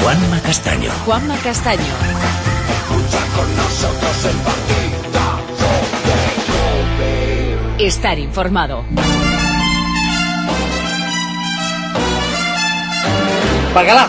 Juanma Castaño. Juanma Castaño. Escucha con nosotros el partidazo de COPE. Estar informado. ¡Párgala!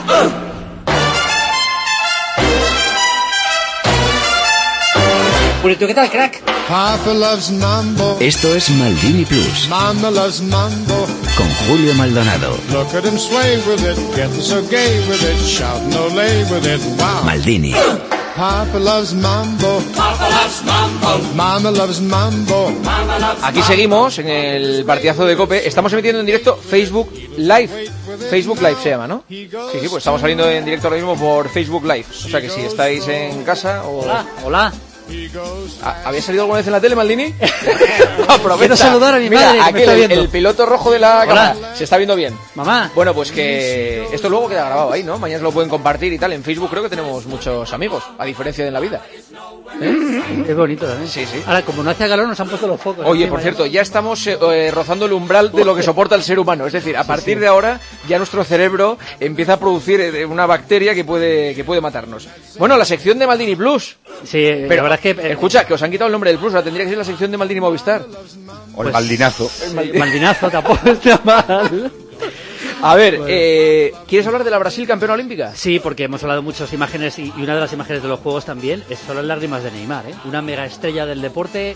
Purito, ¿qué tal, crack? Papa loves mambo. Esto es Maldini Plus. Mama loves mambo. Con Julio Maldonado. Look at him sway with it, getting so gay with it, shouting olé with it, wow. Maldini. Papa loves mambo. Papa loves mambo. Mama loves mambo. Aquí seguimos en el partidazo de COPE. Estamos emitiendo en directo Facebook Live. Facebook Live se llama, ¿no? Sí, pues estamos saliendo en directo ahora mismo por Facebook Live. O sea que si estáis en casa o... Hola. ¿Había salido alguna vez en la tele, Maldini? Aprovecha. Quiero saludar a mi madre, que me está viendo. El piloto rojo de la cámara. Se está viendo bien. Mamá. Bueno, pues que esto luego queda grabado ahí, ¿no? Mañana se lo pueden compartir y tal. En Facebook creo que tenemos muchos amigos, a diferencia de en la vida. Es bonito también. Sí. Ahora, como no hace calor, nos han puesto los focos. Oye, por cierto, ya estamos rozando el umbral de lo que soporta el ser humano. Es decir, a partir de ahora ya nuestro cerebro empieza a producir una bacteria que puede matarnos. Bueno, la sección de Maldini Plus. Sí, pero la verdad es que... escucha, que os han quitado el nombre del Plus. Ahora tendría que ser la sección de Maldini Movistar. O el Maldinazo. Maldinazo tampoco está mal. A ver, ¿quieres hablar de la Brasil campeona olímpica? Sí, porque hemos hablado de muchas imágenes y una de las imágenes de los Juegos también son las lágrimas de Neymar, ¿eh? Una mega estrella del deporte,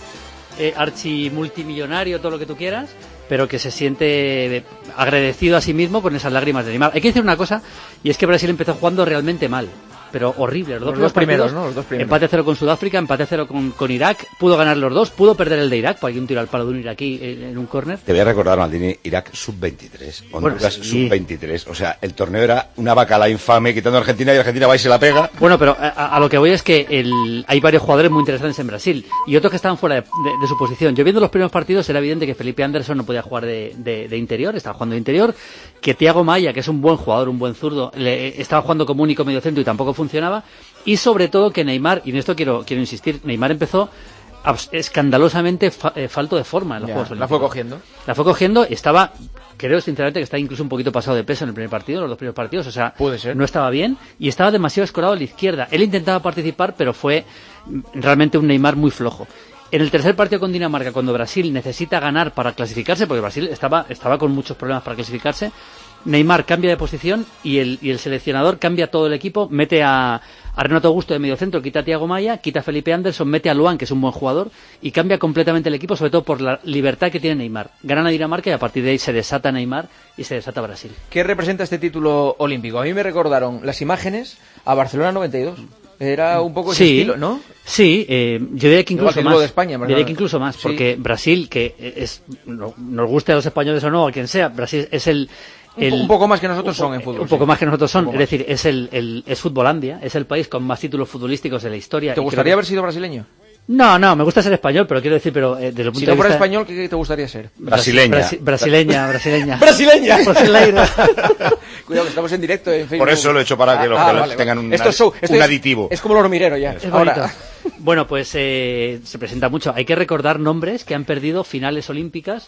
archimultimillonario, todo lo que tú quieras, pero que se siente agradecido a sí mismo con esas lágrimas de Neymar. Hay que decir una cosa, y es que Brasil empezó jugando realmente mal. Pero horrible, los dos primeros, ¿no? Los dos primeros. Empate a 0 con Sudáfrica, empate a 0 con Irak, pudo ganar los dos, pudo perder el de Irak, porque hay un tiro al palo de un iraquí en un córner. Te voy a recordar, Maldini, Irak sub-23, Honduras sí. sub-23, o sea, el torneo era una bacala infame, quitando a Argentina, y Argentina va y se la pega. Bueno, pero a lo que voy es que hay varios jugadores muy interesantes en Brasil, y otros que estaban fuera de su posición. Yo viendo los primeros partidos era evidente que Felipe Anderson no podía jugar de interior, estaba jugando de interior, que Thiago Maia, que es un buen jugador, un buen zurdo, estaba jugando como único mediocentro y tampoco funcionaba. Y sobre todo que Neymar, y en esto quiero insistir, Neymar empezó escandalosamente falto de forma en los Juegos Olímpicos. La fue cogiendo, creo sinceramente que está incluso un poquito pasado de peso en el primer partido, los dos primeros partidos, o sea, puede ser. No estaba bien y estaba demasiado escorado a la izquierda. Él intentaba participar, pero fue realmente un Neymar muy flojo. En el tercer partido con Dinamarca, cuando Brasil necesita ganar para clasificarse, porque Brasil estaba con muchos problemas para clasificarse, Neymar cambia de posición y el seleccionador cambia todo el equipo, mete a Renato Augusto de mediocentro, quita a Thiago Maia, quita a Felipe Anderson, mete a Luan, que es un buen jugador, y cambia completamente el equipo, sobre todo por la libertad que tiene Neymar. Ganan a Dinamarca y a partir de ahí se desata Neymar y se desata Brasil. ¿Qué representa este título olímpico? A mí me recordaron las imágenes a Barcelona 92. Era un poco ese estilo, ¿no? Sí, yo diría que incluso más. De España, diría que incluso más, porque sí. Brasil, que nos guste a los españoles o no, a quien sea, Brasil es un poco más que nosotros son en fútbol. Un poco más que nosotros son, es decir, es Futbolandia, es el país con más títulos futbolísticos de la historia. ¿Te gustaría haber sido brasileño? No, me gusta ser español, pero quiero decir, desde el punto de vista... Si no fuera español, ¿qué te gustaría ser? Brasileña. Brasileña. ¡Brasileña! Cuidado, que estamos en directo en Facebook. Por eso lo he hecho para que los que tengan un aditivo. Es como el hormiguero ya. Es bonito. Bueno, pues se presenta mucho. Hay que recordar nombres que han perdido finales olímpicas.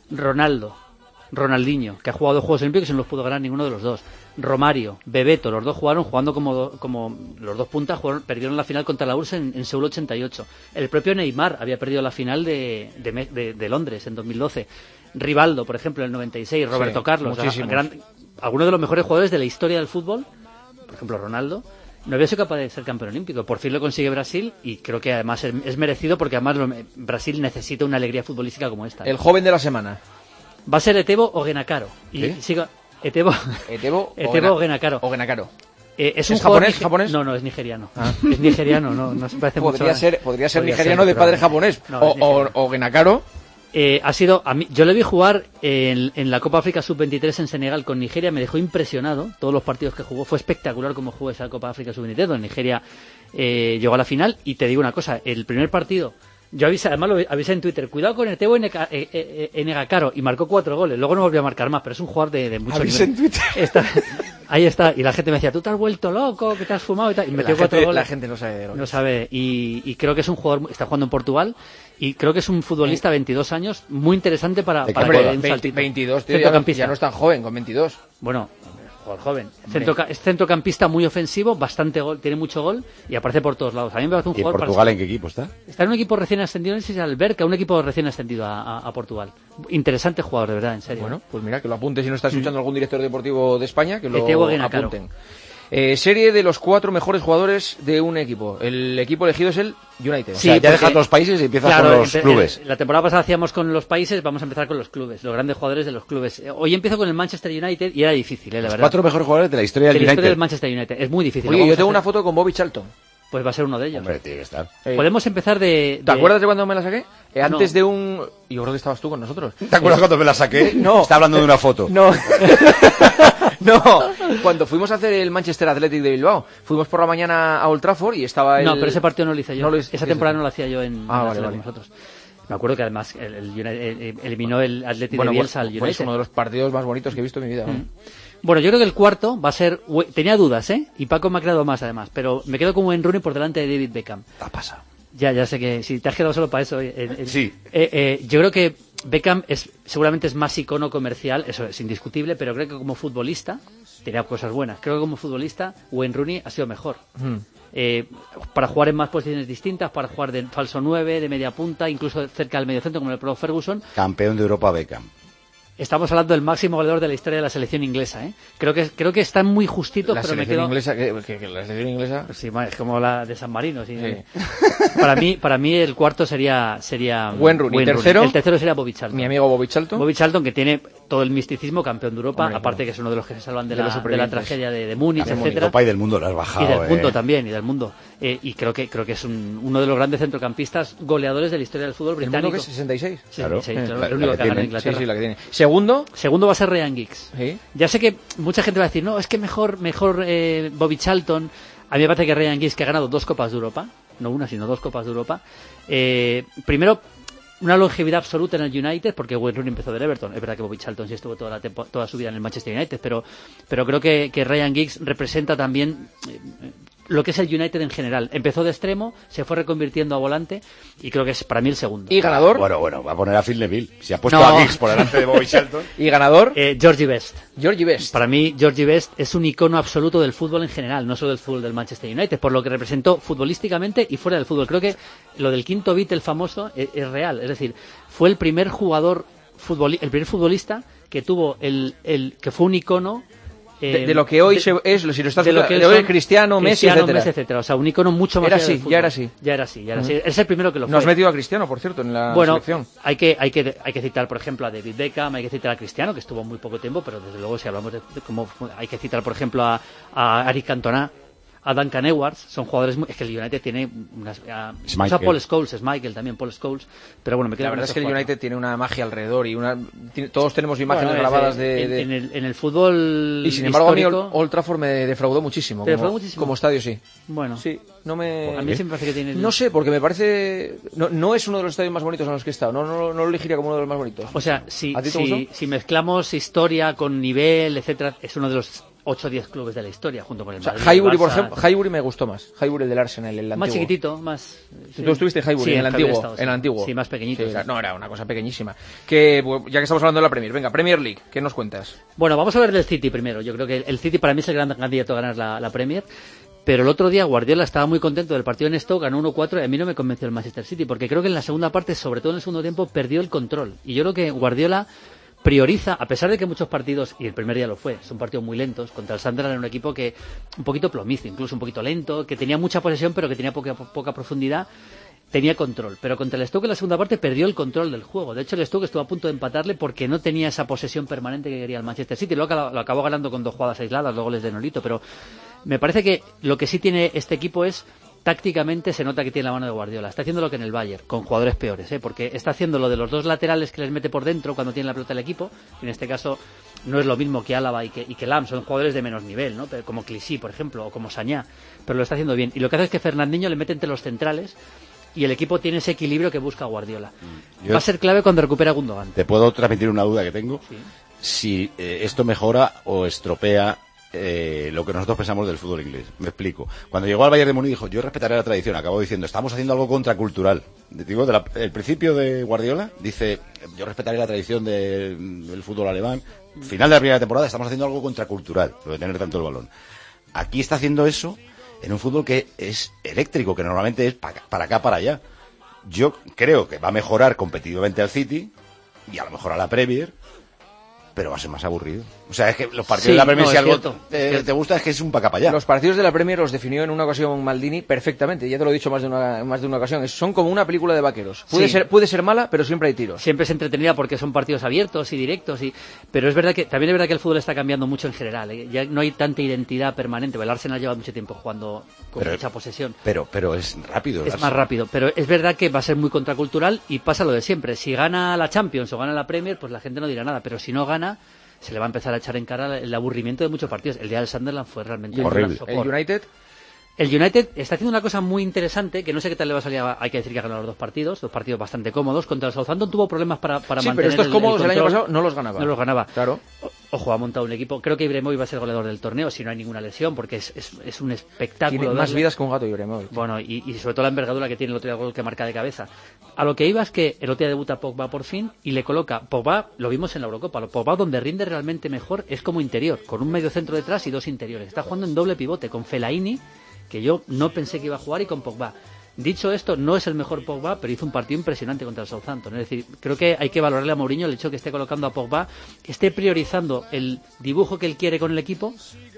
Ronaldinho, que ha jugado 2 Juegos Olímpicos y no los pudo ganar ninguno de los dos. Romario, Bebeto, los dos jugando como los dos puntas, perdieron la final contra la URSS en Seúl 88. El propio Neymar había perdido la final de Londres en 2012. Rivaldo, por ejemplo, en el 96. Roberto Carlos, algunos de los mejores jugadores de la historia del fútbol, por ejemplo Ronaldo, no había sido capaz de ser campeón olímpico. Por fin lo consigue Brasil y creo que además es merecido porque además Brasil necesita una alegría futbolística como esta. El joven de la semana. Va a ser Etebo Ogenakaro. Etebo Ogenakaro. ¿Es un japonés? No, es nigeriano. Es nigeriano, no se parece mucho. Podría ser nigeriano de padre japonés. O Ogenakaro. Yo le vi jugar en la Copa África Sub-23 en Senegal con Nigeria, me dejó impresionado todos los partidos que jugó, fue espectacular cómo jugó esa Copa África Sub-23, donde Nigeria llegó a la final, y te digo una cosa, el primer partido, yo además lo avisé en Twitter, cuidado con Etebo Ogenakaro, y marcó 4 goles, luego no volvió a marcar más, pero es un jugador de mucho nivel. Avisé en Twitter. Ahí está, y la gente me decía, tú te has vuelto loco, que te has fumado y tal, y metió 4 goles. La gente no sabe de lo que no sabe, y creo que es un jugador, está jugando en Portugal, y creo que es un futbolista de 22 años muy interesante para poder un saltito. 22, tío, ya no es tan joven, con 22. Bueno, jugador joven. Es centrocampista muy ofensivo, bastante gol, tiene mucho gol y aparece por todos lados. A mí me parece un ¿Y en jugador Portugal en qué equipo está? Está en un equipo recién ascendido, no sé si es Alberca, un equipo recién ascendido a Portugal. Interesante jugador, de verdad, en serio. Bueno, pues mira, que lo apunte si no está escuchando algún director deportivo de España, que lo Etiego Guenacaro. apunten. Serie de los 4 mejores jugadores de un equipo. El equipo elegido es el United. Sí, O sea, ya porque- dejas los países y empiezas Claro, con los clubes. La temporada pasada hacíamos con los países, vamos a empezar con los clubes, los grandes jugadores de los clubes. Hoy empiezo con el Manchester United y era difícil, la Los verdad. 4 mejores jugadores de la historia De del la historia del United. Manchester United. Es muy difícil. Oye, Vamos yo a tengo hacer- una foto con Bobby Charlton. Pues va a ser uno de ellos. Hombre, tiene que estar. Podemos empezar de... ¿Te acuerdas de cuando me la saqué? Antes No. de un... Yo creo que estabas tú con nosotros. ¿Te acuerdas cuando me la saqué? No. Está hablando de una foto. No. No. Cuando fuimos a hacer el Manchester Athletic de Bilbao, fuimos por la mañana a Old Trafford y estaba el... No, pero ese partido no lo hice yo. No lo Esa hiciste. temporada no lo hacía yo en Ah, la vale, sala vale. con nosotros. Me acuerdo que además el United, eliminó el Athletic Bueno, de Bielsa al pues United. es uno de los partidos más bonitos que he visto en mi vida. ¿no? Bueno, yo creo que el cuarto va a ser... Tenía dudas, ¿eh? Y Paco me ha creado más, además. Pero me quedo con Wayne Rooney por delante de David Beckham. ¿Qué ha pasado? Ya sé que si te has quedado solo para eso. Sí. Yo creo que Beckham seguramente es más icono comercial, eso es indiscutible, pero creo que como futbolista tenía cosas buenas. Creo que como futbolista Wayne Rooney ha sido mejor. Para jugar en más posiciones distintas, para jugar de falso 9, de media punta, incluso cerca del mediocentro como el Pro Ferguson. Campeón de Europa Beckham. Estamos hablando del máximo goleador de la historia de la selección inglesa, ¿eh? Creo que están muy justitos, La pero me selección quedo... inglesa, que la selección inglesa... Sí, es como la de San Marino. Sí. Sí. Para mí el cuarto sería Wayne Rooney. ¿Tercero? El tercero sería Bobby Charlton. Mi amigo Bobby Charlton. Bobby Charlton, que tiene todo el misticismo, campeón de Europa, Hombre, aparte claro. que es uno de los que se salvan de De los la supervivientes. tragedia de Múnich, De etcétera. Copa y del mundo lo has bajado. Y del mundo también, y del mundo. Y creo que es uno de los grandes centrocampistas goleadores de la historia del fútbol ¿El mundo británico. que es 66? Sí, Claro. sí, La- claro, la el único que que ha ganado tiene. Inglaterra. Sí, la que tiene. Segundo... Segundo va a ser Ryan Giggs. Sí. Ya sé que mucha gente va a decir, no, es que mejor Bobby Charlton. A mí me parece que Ryan Giggs, que ha ganado 2 Copas de Europa, no una, sino 2 Copas de Europa. Primero, una longevidad absoluta en el United, porque Wayne Rooney empezó del Everton. Es verdad que Bobby Charlton sí estuvo toda su vida en el Manchester United, pero creo que Ryan Giggs representa también lo que es el United en general. Empezó de extremo, se fue reconvirtiendo a volante, y creo que es para mí el segundo. ¿Y ganador? Bueno, va a poner a Phil Neville. Si ha puesto No. a Giggs por delante de Bobby Charlton. ¿Y ganador? Georgie Best. Georgie Best. Para mí, Georgie Best es un icono absoluto del fútbol en general, no solo del fútbol del Manchester United, por lo que representó futbolísticamente y fuera del fútbol. Creo que lo del quinto beat, el famoso, es real. Es decir, fue el primer jugador, el primer futbolista que tuvo que fue un icono. De lo que hoy si lo estás de lo que de hoy son Cristiano, Messi, etcétera. etcétera. O sea, un icono mucho más Era allá del así, fútbol. ya era así. Ya era así. Es el primero que lo fue. No has metido a Cristiano, por cierto, en la Bueno, selección. hay que citar, por ejemplo, a David Beckham, hay que citar a Cristiano, que estuvo muy poco tiempo, pero desde luego si hablamos de cómo... Hay que citar, por ejemplo, a Eric Cantona, a Duncan Edwards, son jugadores... Es que el United tiene unas... O sea, Paul Scholes, es Michael también, Paul Scholes, pero bueno, me quedo La con verdad es esos que el cuatro. United tiene una magia alrededor y todos tenemos imágenes Bueno, grabadas en el fútbol Y sin embargo histórico, a mí Old Trafford me defraudó muchísimo. ¿Te defraudó muchísimo? Como estadio, sí. Bueno, Sí, no me... a mí sí me parece que tiene... No sé, porque me parece... No es uno de los estadios más bonitos en los que he estado. No lo elegiría como uno de los más bonitos. O sea, si ¿A ti te gustó? mezclamos historia con nivel, etcétera, es uno de los 8 o 10 clubes de la historia, junto con el O sea, Madrid, el Highbury, por Barça, ejemplo, Highbury me gustó más. Highbury, el del Arsenal, el antiguo. más chiquitito, más... ¿Tú estuviste en Highbury, Sí, en el Highbury he antiguo? estado, sí. En el antiguo. Sí, más pequeñito. Sí, sí. era una cosa pequeñísima. Que, ya que estamos hablando de la Premier, venga, Premier League, ¿qué nos cuentas? Bueno, vamos a ver del City primero. Yo creo que el City para mí es el gran candidato a ganar la Premier. Pero el otro día Guardiola estaba muy contento del partido en Stoke, ganó 1-4 y a mí no me convenció el Manchester City, porque creo que en la segunda parte, sobre todo en el segundo tiempo, perdió el control. Y yo creo que Guardiola prioriza, a pesar de que muchos partidos, y el primer día lo fue, son partidos muy lentos, contra el Sunderland era un equipo que un poquito plomizo, incluso un poquito lento, que tenía mucha posesión pero que tenía poca profundidad, tenía control. Pero contra el Stoke en la segunda parte perdió el control del juego. De hecho, el Stoke estuvo a punto de empatarle porque no tenía esa posesión permanente que quería el Manchester City. Luego lo acabó ganando con 2 jugadas aisladas, 2 goles de Nolito, pero me parece que lo que sí tiene este equipo es... Tácticamente se nota que tiene la mano de Guardiola. Está haciendo lo que en el Bayern, con jugadores peores, porque está haciendo lo de los 2 laterales que les mete por dentro cuando tiene la pelota el equipo. En este caso no es lo mismo que Álava y que Lam, son jugadores de menos nivel, ¿no? Pero como Clichy, por ejemplo, o como Sañá, pero lo está haciendo bien. Y lo que hace es que Fernandinho le mete entre los centrales y el equipo tiene ese equilibrio que busca Guardiola. Va a ser clave cuando recupera a Gundogan. Te puedo transmitir una duda que tengo. Sí. Si esto mejora o estropea lo que nosotros pensamos del fútbol inglés. Me explico. Cuando llegó al Bayern de Múnich dijo, yo respetaré la tradición. Acabó diciendo, estamos haciendo algo contracultural. Digo, el principio de Guardiola dice, yo respetaré la tradición del fútbol alemán, final de la primera temporada, estamos haciendo algo contracultural, lo de tener tanto el balón. Aquí está haciendo eso en un fútbol que es eléctrico, que normalmente es para acá, para allá. Yo creo que va a mejorar competitivamente al City y a lo mejor a la Premier, pero va a ser más aburrido. O sea, es que los partidos de la Premier, si algo te gusta, es que es un para acá, para allá. Los partidos de la Premier los definió en una ocasión Maldini perfectamente, ya te lo he dicho más de una ocasión. Son como una película de vaqueros. Puede ser mala, pero siempre hay tiros. Siempre es entretenida porque son partidos abiertos y directos, pero es verdad que también es verdad que el fútbol está cambiando mucho en general, ¿eh? Ya no hay tanta identidad permanente. El Arsenal lleva mucho tiempo jugando con mucha posesión. Pero es rápido. Es más rápido, pero es verdad que va a ser muy contracultural y pasa lo de siempre. Si gana la Champions o gana la Premier, pues la gente no dirá nada, pero si no gana, se le va a empezar a echar en cara el aburrimiento de muchos partidos. El día del Sunderland fue realmente horrible. ¿El United? El United está haciendo una cosa muy interesante, que no sé qué tal le va a salir. Hay que decir que ha ganado los dos partidos bastante cómodos. Contra el Southampton tuvo problemas para mantener pero estos cómodos el año pasado no los ganaba. Claro. Ojo, ha montado un equipo. Creo que Ibrahimovic va a ser goleador del torneo, si no hay ninguna lesión, porque es un espectáculo. Tiene más vidas que un gato, Ibrahimovic. Bueno, y sobre todo la envergadura que tiene el otro día, gol que marca de cabeza. A lo que iba es que el otro día debuta Pogba por fin y le coloca Pogba, lo vimos en la Eurocopa, Pogba donde rinde realmente mejor es como interior, con un medio centro detrás y dos interiores. Está jugando en doble pivote con Fellaini, que yo no pensé que iba a jugar, y con Pogba. Dicho esto, no es el mejor Pogba, pero hizo un partido impresionante contra el Southampton. Es decir, creo que hay que valorarle a Mourinho el hecho de que esté colocando a Pogba, que esté priorizando el dibujo que él quiere con el equipo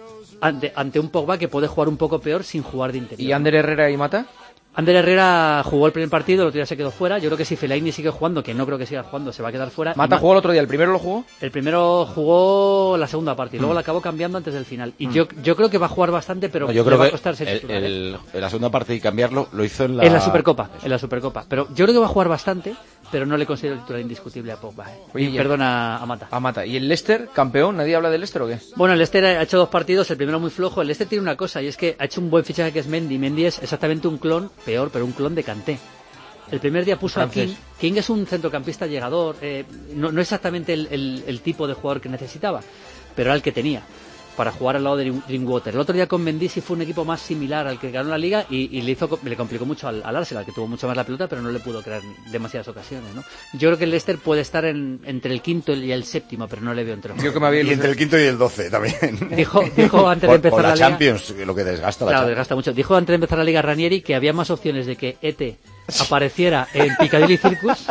ante un Pogba que puede jugar un poco peor sin jugar de interior. ¿Y Ander Herrera y Mata? Ander Herrera jugó el primer partido, el otro día se quedó fuera. Yo creo que si Fellaini sigue jugando, que no creo que siga jugando, se va a quedar fuera. ¿Mata jugó el otro día? ¿El primero lo jugó? El primero jugó la segunda parte y luego la acabó cambiando antes del final. Y yo creo que va a jugar bastante, pero yo creo le va a que costar ser titular. En la segunda parte y cambiarlo lo hizo en la Supercopa. Pero yo creo que va a jugar bastante, pero no le considero el titular indiscutible a Pogba. Perdona a Mata. A Mata. ¿Y el Leicester, campeón? ¿Nadie habla del Leicester o qué? Bueno, el Leicester ha hecho dos partidos, el primero muy flojo. El Leicester tiene una cosa, y es que ha hecho un buen fichaje que es Mendy. Mendy es exactamente un clon, peor, pero un clon de Kanté. El primer día puso a King. King es un centrocampista llegador, no exactamente el tipo de jugador que necesitaba, pero era el que tenía para jugar al lado de Drinkwater. El otro día con Mendy sí fue un equipo más similar al que ganó la Liga y le complicó mucho al Arsenal, que tuvo mucho más la pelota, pero no le pudo crear demasiadas ocasiones, ¿no? Yo creo que el Leicester puede estar entre el quinto y el séptimo, pero no le veo entre los y entre el quinto y el 12 también. Dijo antes de empezar la Liga, Champions, lo que desgasta desgasta mucho. Dijo antes de empezar la Liga Ranieri que había más opciones de que Ete apareciera en Piccadilly Circus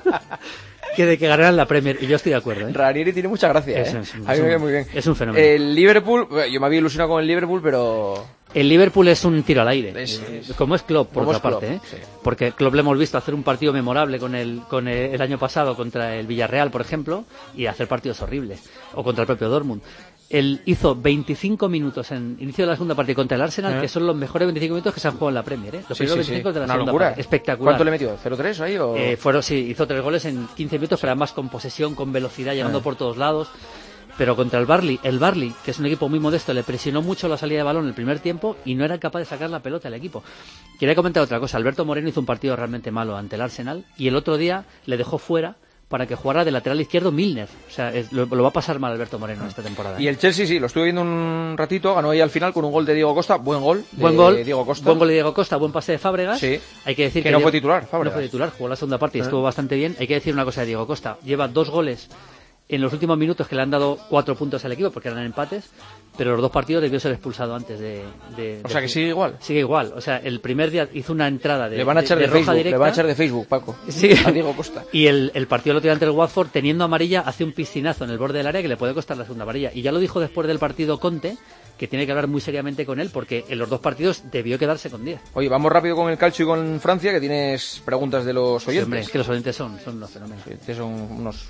que de que ganaran la Premier, y yo estoy de acuerdo, ¿eh? Ranieri tiene mucha gracia, a mí me viene muy bien. Es un fenómeno. El Liverpool, yo me había ilusionado con el Liverpool, pero el Liverpool es un tiro al aire, como es Klopp, por otra parte, ¿eh? Sí. Porque Klopp le hemos visto hacer un partido memorable con el año pasado contra el Villarreal, por ejemplo, y hacer partidos horribles, o contra el propio Dortmund. Él hizo 25 minutos en inicio de la segunda parte contra el Arsenal, que son los mejores 25 minutos que se han jugado en la Premier, ¿eh? Los primeros 25 de la segunda parte. Espectacular. ¿Cuánto le metió? ¿0-3 ahí? O... hizo 3 goles en 15 minutos, pero además con posesión, con velocidad, llegando por todos lados. Pero contra el Burnley, que es un equipo muy modesto, le presionó mucho la salida de balón en el primer tiempo y no era capaz de sacar la pelota al equipo. Quería comentar otra cosa. Alberto Moreno hizo un partido realmente malo ante el Arsenal y el otro día le dejó fuera para que jugara de lateral izquierdo Milner. O sea, lo va a pasar mal Alberto Moreno esta temporada. Y el Chelsea, sí, lo estuve viendo un ratito, ganó ahí al final con un gol de Diego Costa, buen gol de Diego Costa, buen pase de Fábregas. Sí. Hay que decir que no fue titular, Fábregas. No fue titular, jugó la segunda parte y estuvo bastante bien. Hay que decir una cosa de Diego Costa, lleva 2 goles en los últimos minutos que le han dado 4 puntos al equipo porque eran empates, pero los 2 partidos debió ser expulsado antes de o sea que sigue igual. Sigue igual, o sea, el primer día hizo una entrada de le van a echar de roja Facebook, directa. Le van a echar de Facebook, Paco. Sí. A Diego Costa. Y el partido lo tira ante el Watford, teniendo amarilla, hace un piscinazo en el borde del área que le puede costar la segunda amarilla. Y ya lo dijo después del partido Conte, que tiene que hablar muy seriamente con él porque en los 2 partidos debió quedarse con 10. Oye, vamos rápido con el calcio y con Francia, que tienes preguntas de los oyentes. Sí, hombre, es que los oyentes son unos fenómenos. Los oyentes son unos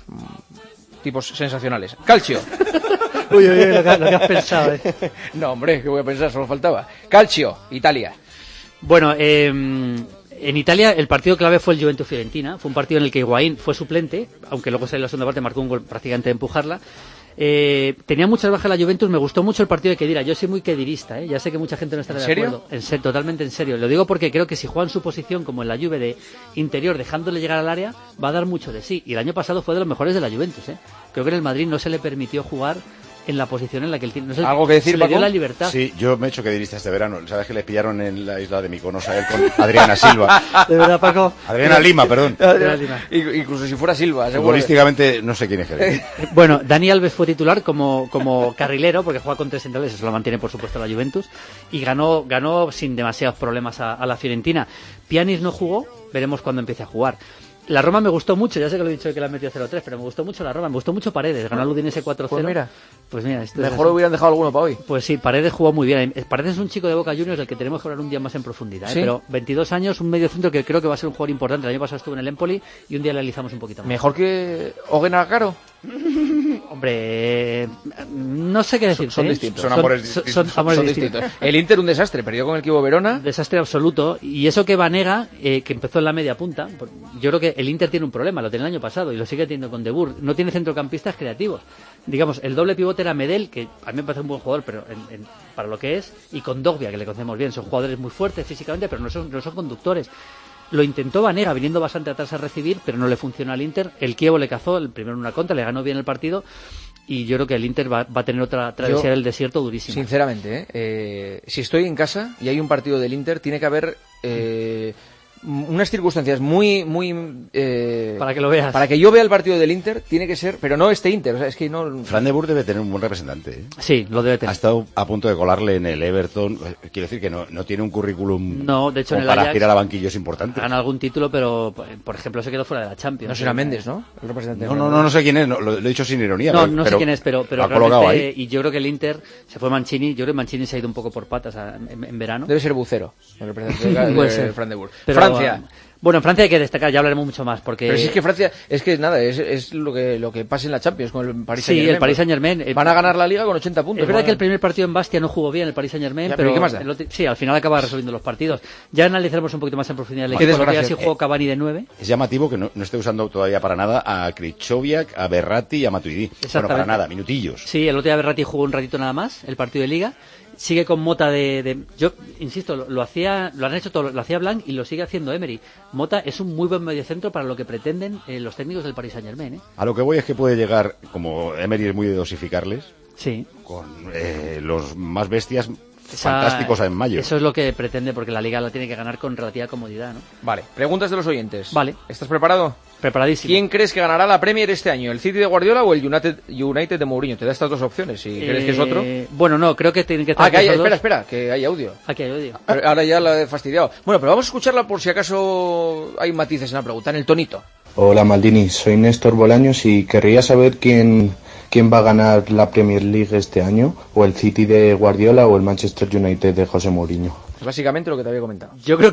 tipos sensacionales. Calcio. Uy, lo que has pensado, ¿eh? No, hombre, ¿qué voy a pensar? Solo faltaba. Calcio, Italia. Bueno, en Italia el partido clave fue el Juventus-Fiorentina. Fue un partido en el que Higuaín fue suplente, aunque luego salió la segunda parte, marcó un gol prácticamente de empujarla. Tenía muchas bajas la Juventus, me gustó mucho el partido de Khedira. Yo soy muy khedирista, ya sé que mucha gente no estará de acuerdo. Totalmente en serio. Lo digo porque creo que si juega en su posición como en la Juve de interior, dejándole llegar al área, va a dar mucho de sí. Y el año pasado fue de los mejores de la Juventus, Creo que en el Madrid no se le permitió jugar en la posición en la que él tiene. No sé, ¿Algo que decir, se le dio Paco? la libertad. Sí, yo me he hecho que diriste este verano. ¿Sabes que le pillaron en la isla de Mykonos a él con Adriana Silva? De verdad, Paco. Adriana Lima, perdón. Adriana Lima. Incluso si fuera Silva, seguro. Futbolísticamente no sé quién es él. Bueno, Dani Alves fue titular como carrilero, porque juega con 3 centrales, eso lo mantiene por supuesto la Juventus, y ganó sin demasiados problemas a la Fiorentina. Pjanic no jugó, veremos cuándo empiece a jugar. La Roma me gustó mucho, ya sé que lo he dicho que la han metido 0-3, pero me gustó mucho la Roma, me gustó mucho Paredes, ganó al Udinese 4-0. Pues mira, esto mejor hubieran dejado alguno para hoy. Pues sí, Paredes jugó muy bien. Paredes es un chico de Boca Juniors del que tenemos que hablar un día más en profundidad, ¿eh? ¿Sí? Pero 22 años, un mediocentro que creo que va a ser un jugador importante. El año pasado estuvo en el Empoli y un día le analizamos un poquito más. ¿Mejor que Ogen Alcaro? Hombre, no sé qué decir. Son distintos. Son amores distintos. Son amores Son distintos. distintos. El Inter un desastre, perdió con el Chievo Verona. Desastre absoluto. Y eso que Vanega, que empezó en la media punta, yo creo que el Inter tiene un problema, lo tenía el año pasado y lo sigue teniendo con De Boer. No tiene centrocampistas creativos. Digamos, el doble pivote era Medel, que a mí me parece un buen jugador, pero para lo que es, y con Dogbia, que le conocemos bien. Son jugadores muy fuertes físicamente, pero no son conductores. Lo intentó Vanega, viniendo bastante atrás a recibir, pero no le funcionó al Inter. El Chievo le cazó, el primero en una contra, le ganó bien el partido. Y yo creo que el Inter va a tener otra travesía del desierto durísima. Sinceramente, si estoy en casa y hay un partido del Inter, tiene que haber unas circunstancias muy para que lo veas. Para que yo vea el partido del Inter, tiene que ser, pero no este Inter, o sea, es que no. Fran de Boer debe tener un buen representante, ¿eh? Sí, lo debe tener. Ha estado a punto de colarle en el Everton. Quiero decir que no tiene un currículum. No, de hecho, en el para Ajax aspirar a banquillos importantes. Gana algún título, pero por ejemplo se quedó fuera de la Champions. No será Méndez, ¿no? El representante. No sé quién es, lo he dicho sin ironía. No sé quién es, pero ha colocado ahí. Y yo creo que el Inter se fue Mancini. Yo creo que Mancini se ha ido un poco por patas en verano. Debe ser Bucero, el representante de Fran de Boer. Pero, Francia. Bueno, en Francia hay que destacar, ya hablaremos mucho más, porque... Pero si es que Francia, es que nada, es lo que pasa en la Champions con el Paris Sí, Saint-Germain. el Paris Saint-Germain. Van a ganar la Liga con 80 puntos. Es verdad que el primer partido en Bastia no jugó bien el Paris Saint-Germain, pero ¿qué más da? sí, al final acaba resolviendo los partidos. Ya analizaremos un poquito más en profundidad el Qué equipo. desgracia. Sí jugó Cavani de 9. Es llamativo que no esté usando todavía para nada a Krychowiak, a Berratti y a Matuidi. Bueno, para nada, minutillos. Sí, el otro día Berratti jugó un ratito nada más, el partido de Liga. Sigue con Mota yo insisto, lo han hecho todo, lo hacía Blanc y lo sigue haciendo Emery. Mota es un muy buen mediocentro para lo que pretenden los técnicos del Paris Saint-Germain, ¿eh? A lo que voy es que puede llegar, como Emery es muy de dosificarles, sí, con los más bestias fantásticos en mayo. Eso es lo que pretende, porque la Liga la tiene que ganar con relativa comodidad, ¿no? Vale, preguntas de los oyentes. Vale. ¿Estás preparado? Preparadísimo. ¿Quién crees que ganará la Premier este año? ¿El City de Guardiola o el United de Mourinho? Te da estas dos opciones, si crees que es otro. Bueno, no, creo que tienen que estar... Espera, que hay audio. Aquí hay audio. Ahora ya la he fastidiado. Bueno, pero vamos a escucharla por si acaso hay matices en la pregunta, en el tonito. Hola Maldini, soy Néstor Bolaños y querría saber quién va a ganar la Premier League este año, o el City de Guardiola o el Manchester United de José Mourinho. Es básicamente lo que te había comentado.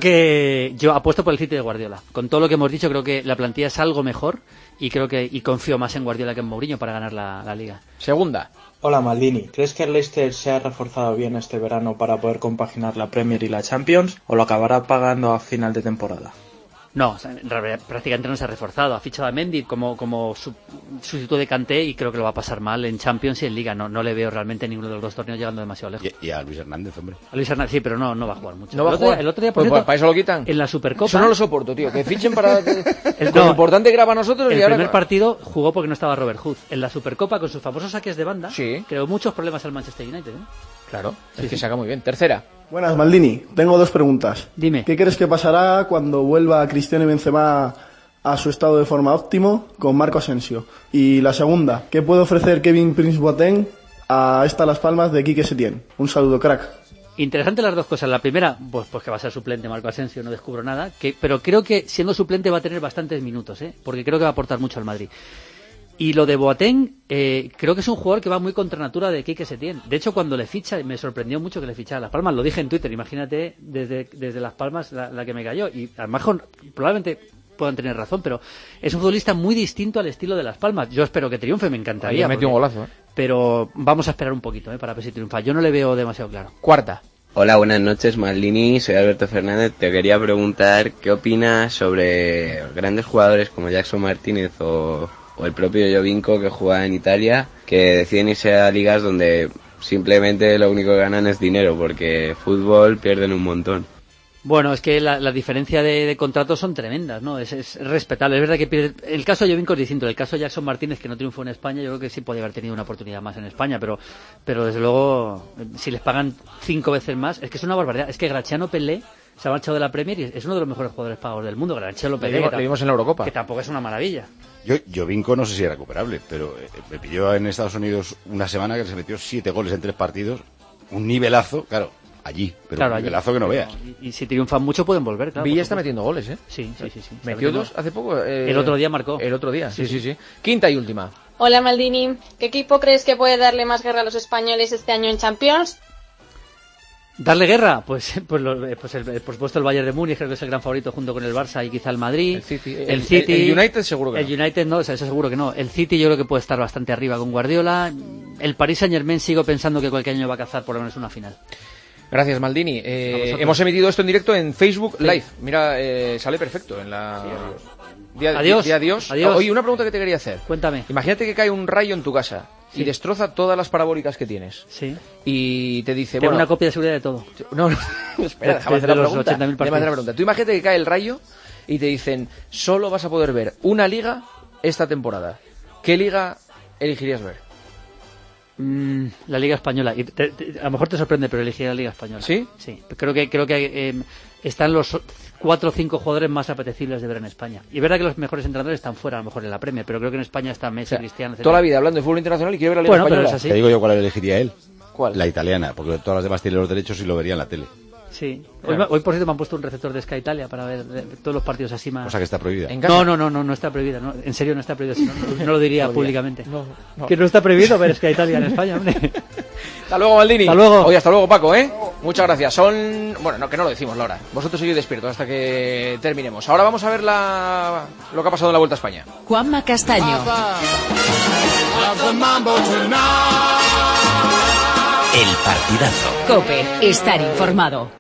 Yo apuesto por el City de Guardiola. Con todo lo que hemos dicho, creo que la plantilla es algo mejor y confío más en Guardiola que en Mourinho para ganar la Liga. Segunda. Hola Maldini, ¿crees que el Leicester se ha reforzado bien este verano para poder compaginar la Premier y la Champions, o lo acabará pagando a final de temporada? No, o sea, prácticamente no se ha reforzado. Ha fichado a Mendy como sustituto de Kanté y creo que lo va a pasar mal en Champions y en Liga. No le veo realmente ninguno de los dos torneos llegando demasiado lejos. Y a Luis Hernández, hombre. A Luis Hernández sí, pero no va a jugar mucho. ¿No va a jugar? El otro día, por pues cierto, para eso lo quitan. En la Supercopa... Eso no lo soporto, tío. Que fichen para... No, lo importante graba a nosotros el y ahora... primer partido jugó porque no estaba Robert Hood. En la Supercopa, con sus famosos saques de banda, creó muchos problemas al Manchester United, ¿eh? Claro, es que saca muy bien. Tercera. Buenas, Maldini. Tengo dos preguntas. Dime. ¿Qué crees que pasará cuando vuelva Cristiano y Benzema a su estado de forma óptimo con Marco Asensio? Y la segunda, ¿qué puede ofrecer Kevin Prince Boateng a Las Palmas de Quique Setién? Un saludo, crack. Interesante las dos cosas. La primera, pues que va a ser suplente Marco Asensio, no descubro nada. Pero creo que siendo suplente va a tener bastantes minutos, porque creo que va a aportar mucho al Madrid. Y lo de Boateng, creo que es un jugador que va muy contra natura de Quique Setién. De hecho, cuando le ficha, me sorprendió mucho que le fichara a Las Palmas. Lo dije en Twitter, imagínate desde Las Palmas la que me cayó. Y además probablemente puedan tener razón, pero es un futbolista muy distinto al estilo de Las Palmas. Yo espero que triunfe, me encantaría. Metió un golazo, Pero vamos a esperar un poquito para ver si triunfa. Yo no le veo demasiado claro. Cuarta. Hola, buenas noches, Maldini. Soy Alberto Fernández. Te quería preguntar qué opinas sobre grandes jugadores como Jackson Martínez o el propio Jovinko, que juega en Italia, que deciden irse a ligas donde simplemente lo único que ganan es dinero, porque fútbol pierden un montón. Bueno, es que la diferencia de contratos son tremendas, ¿no? Es respetable. Es verdad que el caso de Jovinko es distinto. El caso de Jackson Martínez, que no triunfó en España, yo creo que sí podría haber tenido una oportunidad más en España, pero desde luego, si les pagan 5 veces más, es que es una barbaridad. Es que Graziano Pelé se ha marchado de la Premier y es uno de los mejores jugadores pagados del mundo. Graziano Pelé, le vimos en la Eurocopa. Que tampoco es una maravilla. Jovinko no sé si es recuperable, pero me pilló en Estados Unidos una semana que se metió 7 goles en 3 partidos. Un nivelazo, claro. Allí, pero claro, un nivelazo que no veas. Y si triunfan mucho pueden volver, claro. Villa está metiendo goles, ¿eh? Sí. Metió 2 hace poco. El otro día marcó. El otro día, sí. Quinta y última. Hola Maldini, ¿qué equipo crees que puede darle más guerra a los españoles este año en Champions? ¿Darle guerra? Por supuesto el Bayern de Múnich, creo que es el gran favorito junto con el Barça y quizá el Madrid. El City. El United seguro que no. El United no, eso seguro que no. El City yo creo que puede estar bastante arriba con Guardiola. El Paris Saint-Germain sigo pensando que cualquier año va a cazar por lo menos una final. Gracias, Maldini. Hemos emitido esto en directo en Facebook Live. Mira, sale perfecto en la... Adiós. Oye, una pregunta que te quería hacer. Cuéntame. Imagínate que cae un rayo en tu casa y destroza todas las parabólicas que tienes. Sí. Y te dice... Tengo una copia de seguridad de todo. No, espera, déjame hacer la pregunta. Tú imagínate que cae el rayo y te dicen, solo vas a poder ver una liga esta temporada. ¿Qué liga elegirías ver? La Liga Española. Y a lo mejor te sorprende, pero elegiría la Liga Española. ¿Sí? Sí. Creo que están los 4 o 5 jugadores más apetecibles de ver en España. Y es verdad que los mejores entrenadores están fuera, a lo mejor en la Premier, pero creo que en España está Messi, Cristiano, etc. Toda la vida hablando de fútbol internacional y quiere ver la Liga Española. Pero es así. Te digo yo cuál elegiría él. ¿Cuál? La italiana, porque todas las demás tienen los derechos y lo vería en la tele. Sí. Hoy por cierto me han puesto un receptor de Sky Italia para ver todos los partidos así más. O sea que está prohibida. No está prohibida. No, en serio no está prohibida. No lo diría públicamente. No. Que no está prohibido ver Sky Italia en España, hombre. Hasta luego, Maldini. Hasta luego. Oye, hasta luego, Paco, ¿eh? Muchas gracias. Bueno, no, que no lo decimos, Laura. Vosotros seguid despiertos hasta que terminemos. Ahora vamos a ver lo que ha pasado en la Vuelta a España. Juanma Castaño. El partidazo. COPE. Estar informado.